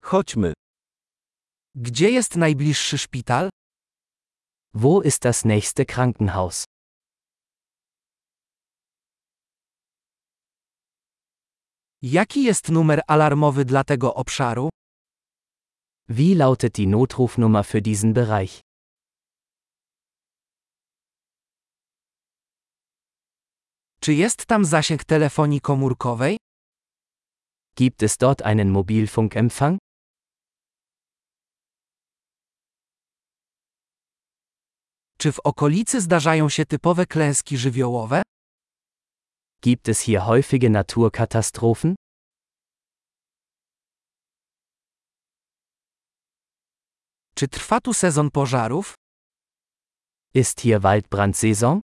Chodźmy. Gdzie jest najbliższy szpital? Wo ist das nächste Krankenhaus? Jaki jest numer alarmowy dla tego obszaru? Wie lautet die Notrufnummer für diesen Bereich? Czy jest tam zasięg telefonii komórkowej? Gibt es dort einen Mobilfunkempfang? Czy w okolicy zdarzają się typowe klęski żywiołowe? Gibt es hier häufige Naturkatastrophen? Czy trwa tu sezon pożarów? Ist hier Waldbrandsaison?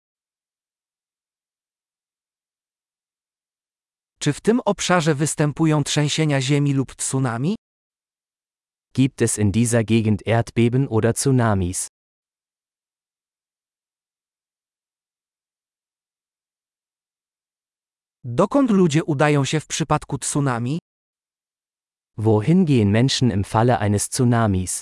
Czy w tym obszarze występują trzęsienia ziemi lub tsunami? Gibt es in dieser Gegend Erdbeben oder Tsunamis? Dokąd ludzie udają się w przypadku tsunami? Wohin gehen Menschen im Falle eines Tsunamis?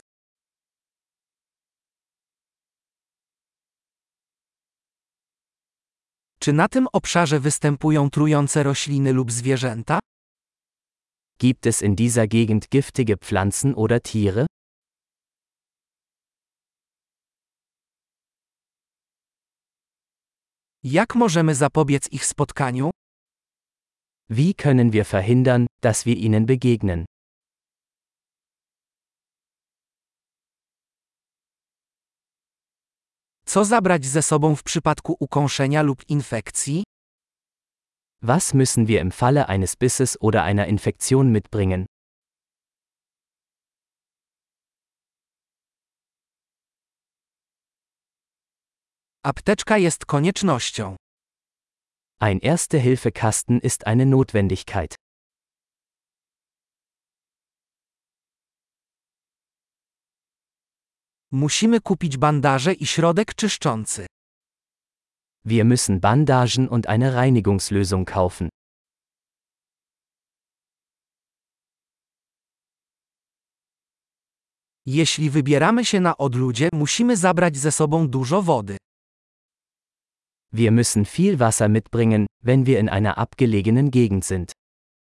Czy na tym obszarze występują trujące rośliny lub zwierzęta? Gibt es in dieser Gegend giftige Pflanzen oder Tiere? Jak możemy zapobiec ich spotkaniu? Wie können wir verhindern, dass wir ihnen begegnen? Co zabrać ze sobą w przypadku ukąszenia lub infekcji? Was müssen wir im Falle eines Bisses oder einer Infektion mitbringen? Apteczka jest koniecznością. Ein Erste-Hilfe-Kasten ist eine Notwendigkeit. Musimy kupić bandaże i środek czyszczący. Wir müssen Bandagen und eine Reinigungslösung kaufen. Jeśli wybieramy się na odludzie, musimy zabrać ze sobą dużo wody. Wir müssen viel Wasser mitbringen, wenn wir in einer abgelegenen Gegend sind.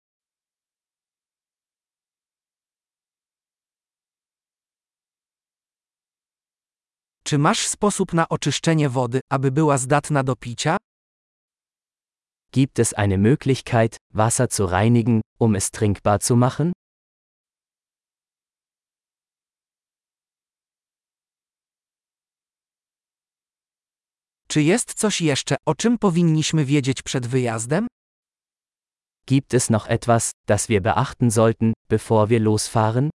Czy masz sposób na oczyszczenie wody, aby była zdatna do picia? Gibt es eine Möglichkeit, Wasser zu reinigen, um es trinkbar zu machen? Czy jest coś jeszcze, o czym powinniśmy wiedzieć przed wyjazdem? Gibt es noch etwas, das wir beachten sollten, bevor wir losfahren?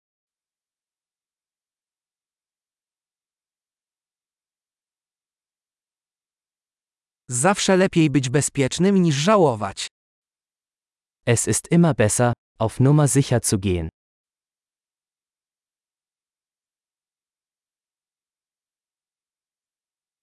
Zawsze lepiej być bezpiecznym niż żałować. Es ist immer besser, auf Nummer sicher zu gehen.